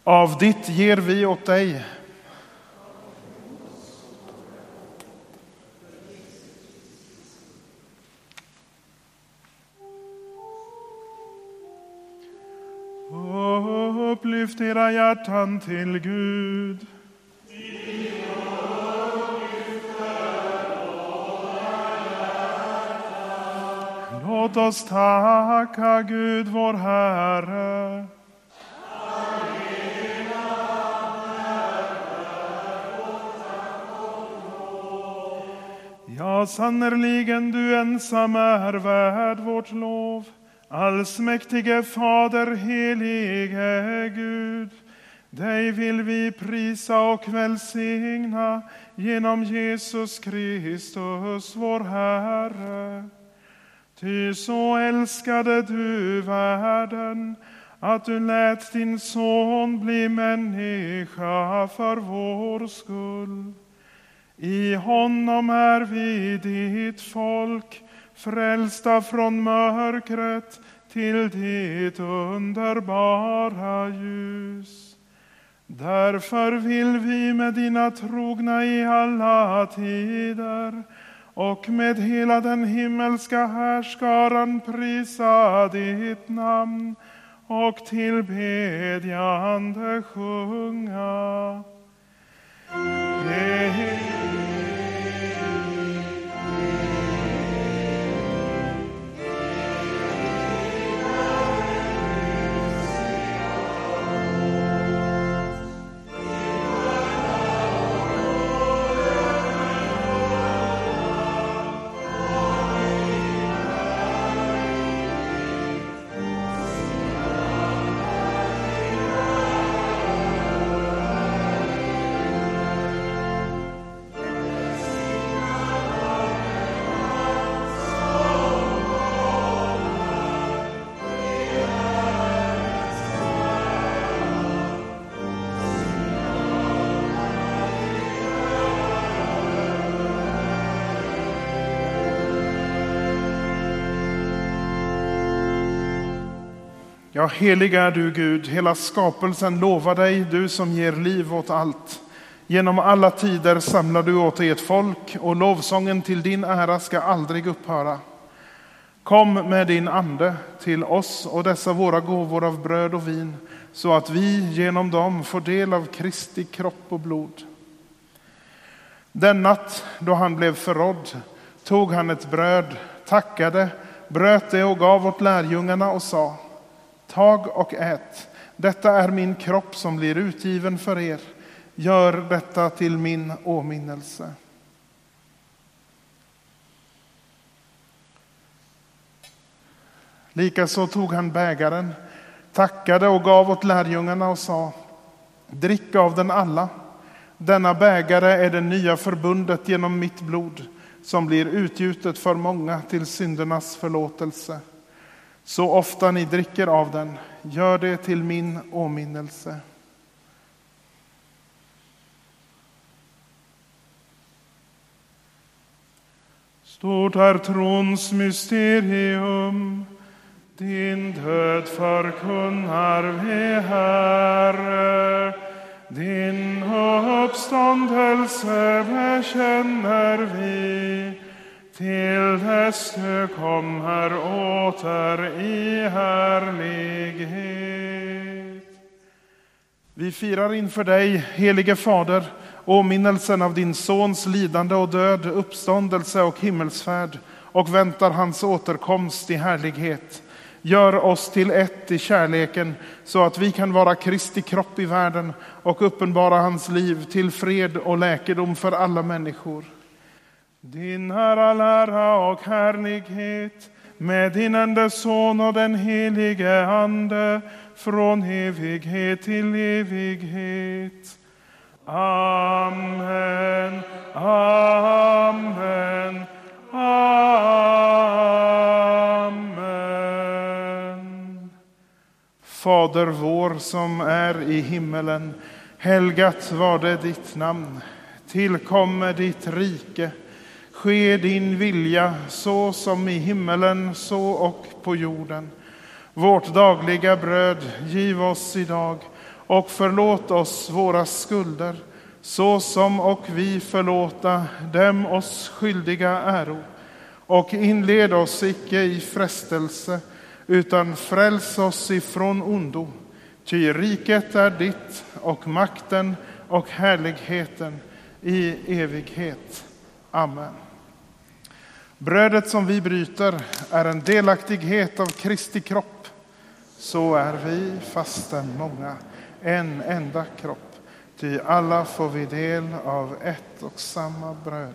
Av ditt ger vi åt dig. Upplyft era hjärtan till Gud. Låt oss tacka Gud vår Herre. Ja, sannerligen du ensam är värd vårt lov. Allsmäktige Fader, helige Gud, dig vill vi prisa och välsigna genom Jesus Kristus, vår Herre. Ty så älskade du världen, att du lät din son bli människa för vår skull. I honom är vi ditt folk, frälsta från mörkret till ditt underbara ljus. Därför vill vi med dina trogna i alla tider och med hela den himmelska härskaran prisa ditt namn och tillbedjande sjunga. Ja, helig är du Gud, hela skapelsen lovar dig, du som ger liv åt allt. Genom alla tider samlar du åt dig ett folk, och lovsången till din ära ska aldrig upphöra. Kom med din ande till oss och dessa våra gåvor av bröd och vin, så att vi genom dem får del av Kristi kropp och blod. Den natt då han blev förrådd tog han ett bröd, tackade, bröt det och gav åt lärjungarna och sa: tag och ät, detta är min kropp som blir utgiven för er. Gör detta till min åminnelse. Likaså tog han bägaren, tackade och gav åt lärjungarna och sa: drick av den alla. Denna bägare är det nya förbundet genom mitt blod, som blir utgjutet för många till syndernas förlåtelse. Så ofta ni dricker av den, gör det till min åminnelse. Stort är trons mysterium, din död förkunnar vi, Herre. Din uppståndelse bekänner vi, till dess du kommer åter i härlighet. Vi firar inför dig, helige Fader, åminnelsen av din sons lidande och död, uppståndelse och himmelsfärd, och väntar hans återkomst i härlighet. Gör oss till ett i kärleken, så att vi kan vara Kristi kropp i världen och uppenbara hans liv till fred och läkedom för alla människor. Din är all ära och härlighet, med din enda son och den helige ande, från evighet till evighet. Amen, amen, amen. Fader vår som är i himmelen, helgat var det ditt namn. Tillkommer ditt rike. Ske din vilja, så som i himmelen, så och på jorden. Vårt dagliga bröd giv oss idag, och förlåt oss våra skulder, så som och vi förlåta dem oss skyldiga äro. Och inled oss icke i frestelse, utan fräls oss ifrån ondo. Ty riket är ditt, och makten och härligheten i evighet. Amen. Brödet som vi bryter är en delaktighet av Kristi kropp. Så är vi, fastän många, en enda kropp. Ty alla får vi del av ett och samma bröd.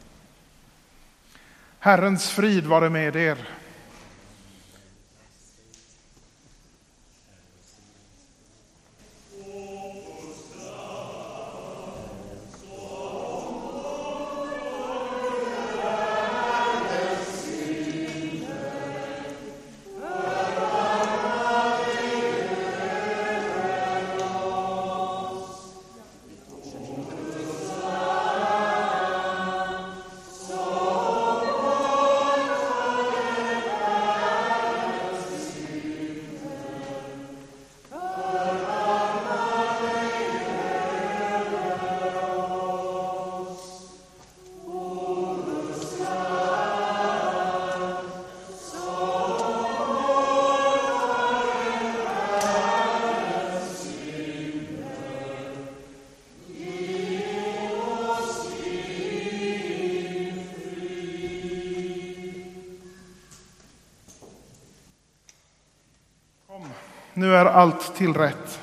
Herrens frid vare med er. Nu är allt till rätt.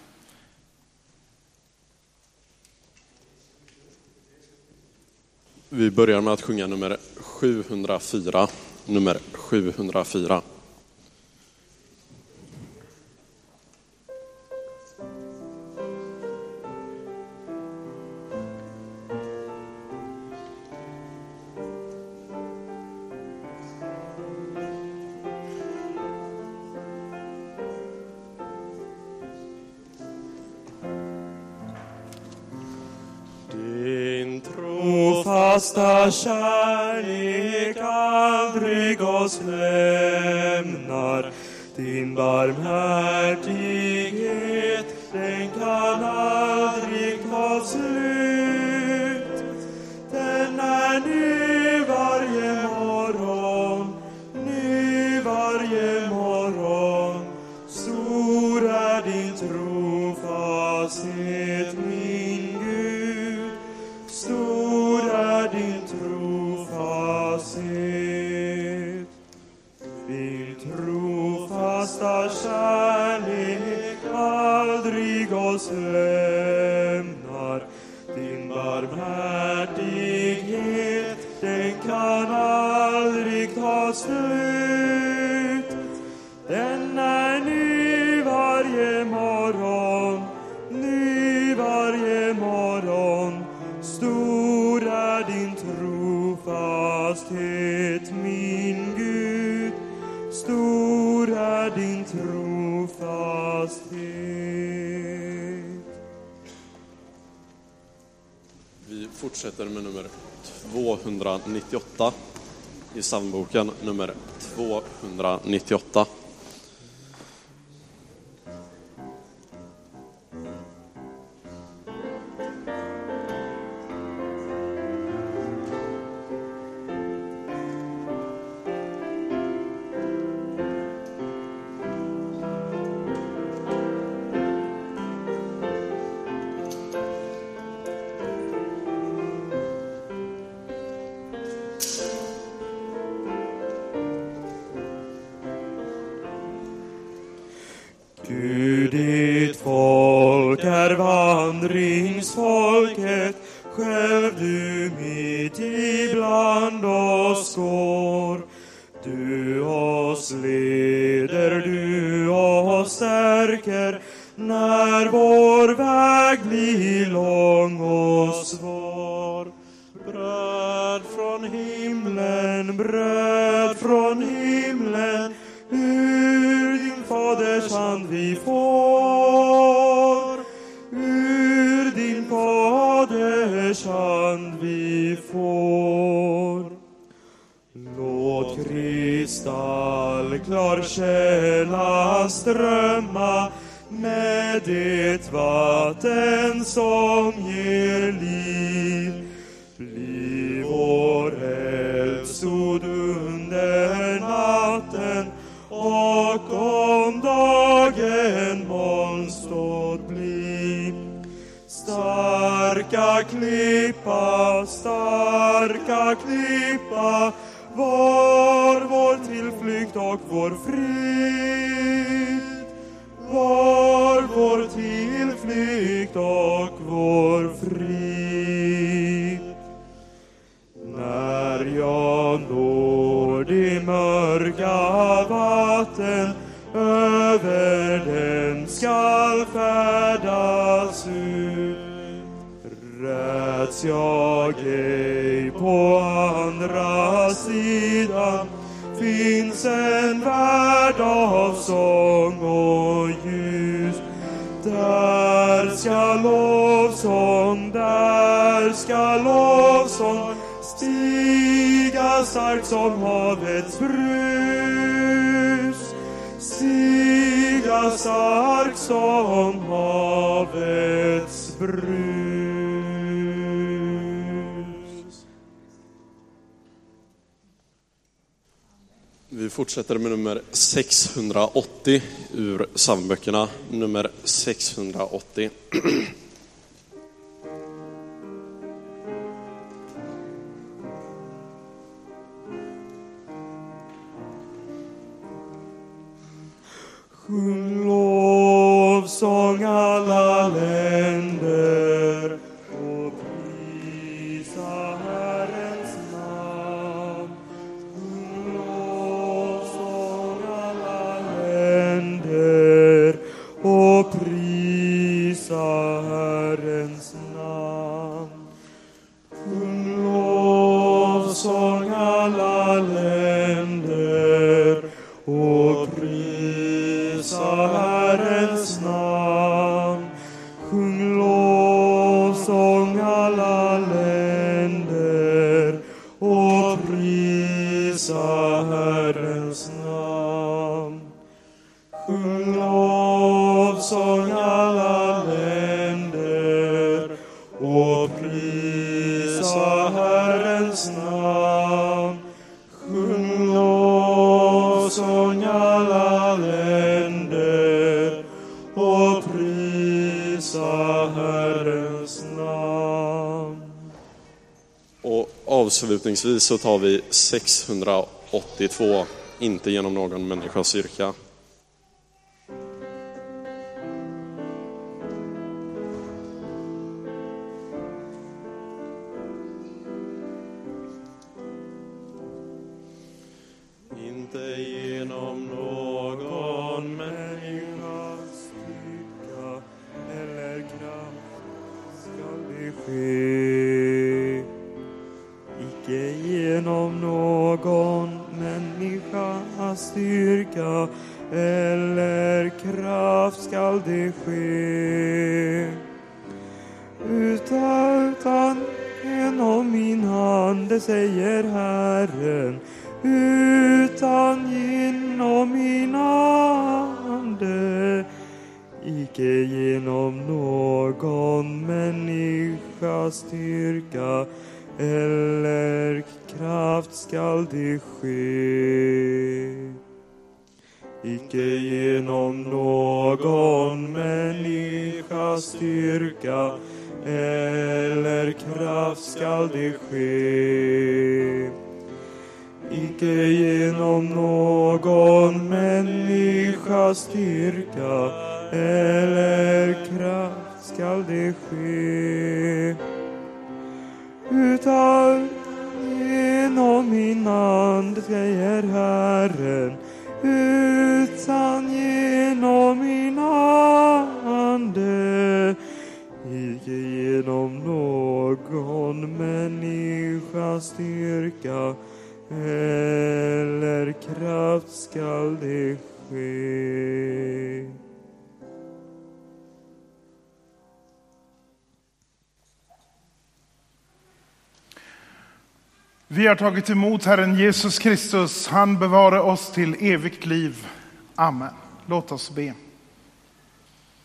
Vi börjar med att sjunga nummer 704. Nummer 704. Trofasta kärlek aldrig oss lämnar. Din barmhärtighet, den kan aldrig ta slut. Den är ny varje morgon, ny varje morgon. Stor är din trofasthet, min Gud. Stor är din trofasthet. Din trofasta kärlek aldrig oss lämnar. Din barmhärtighet, den kan aldrig ta slut. Den är ny varje morgon, ny varje morgon. Stor är din trofasthet, min Gud. Stor är din trofasthet. Vi fortsätter med nummer 298 i psalmboken, nummer 298. Gud, ditt folk är vandringsfolket, själv du mitt ibland oss går. Du oss leder, du oss stärker, när vår väg blir lång och svår. Bröd från himlen, bröd från himlen, ur din faders hand vi får. Ur din faders hand vi får. Låt kristallklar källa strömma med det vatten som ger liv. Bli vår eldstod under natten, och om dagen molnstånd bli. Starka klippa, var vår tillflykt och vår frid. Var vår tillflykt och vår frid. När jag når de mörka vatten, över dem skall färdas ut. Räds jag ej, på andra sidan finns en värld av sång och ljus. Där ska lovsång stiga starkt som havets brus. Stiga starkt som havets brus. Vi fortsätter med nummer 680 ur psalmböckerna. Nummer 680. Sjung lovsång alla länder och prisa Herrens namn. Sjung lovsång alla länder och prisa Herrens namn. Sjung lovsång alla länder och prisa Herrens namn. Sjung lovsång alla länder och prisa Herrens namn. Sjung lovsång alla länder och prisa Herrens namn. Sjung lovsång alla länder och prisa Herrens namn. Och avslutningsvis så tar vi 682, inte genom någon människas styrka. Inte genom någon människas styrka eller kraft skall det ske. Icke genom någon människas styrka eller kraft skall det ske. Utan genom min ande, säger Herren. Utan genom min ande, icke genom någon människas styrka eller kraft skall det ske. Icke genom någon människas styrka eller kraft skall det ske. Icke genom någon människas styrka eller kraft skall det ske. Utan genom min ande, säger Herren. Utan genom min ande, icke genom någon människas styrka eller kraft skall det ske. Vi har tagit emot Herren Jesus Kristus. Han bevarar oss till evigt liv. Amen. Låt oss be.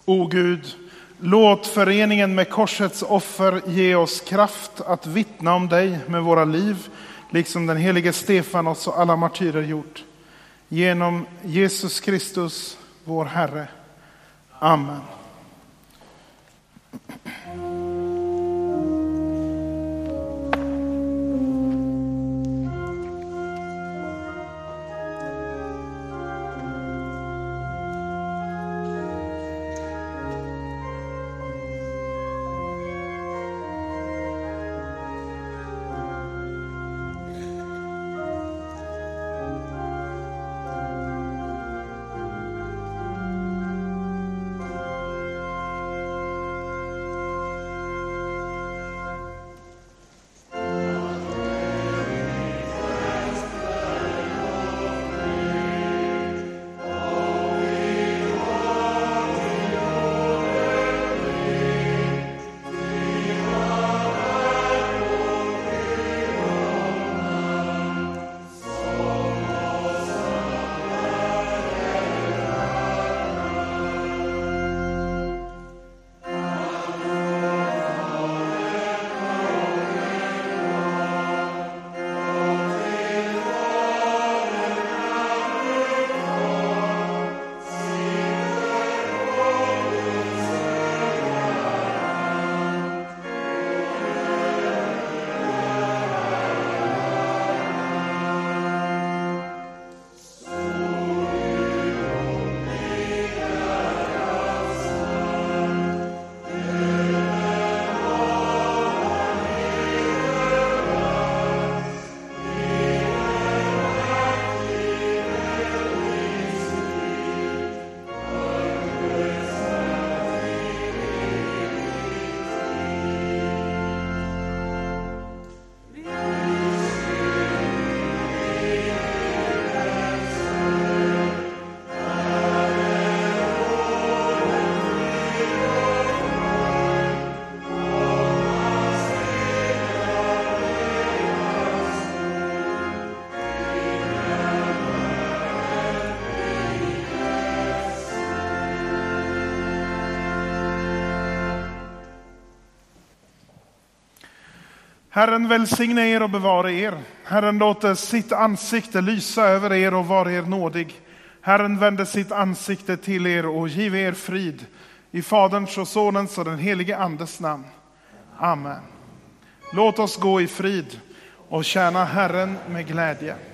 O Gud, låt föreningen med korsets offer ge oss kraft att vittna om dig med våra liv, liksom den helige Stefanos och alla martyrer gjort. Genom Jesus Kristus, vår Herre. Amen. Herren välsigne er och bevara er. Herren låter sitt ansikte lysa över er och vara er nådig. Herren vänder sitt ansikte till er och giv er frid. I Faderns och Sonens och den helige Andes namn. Amen. Låt oss gå i frid och tjäna Herren med glädje.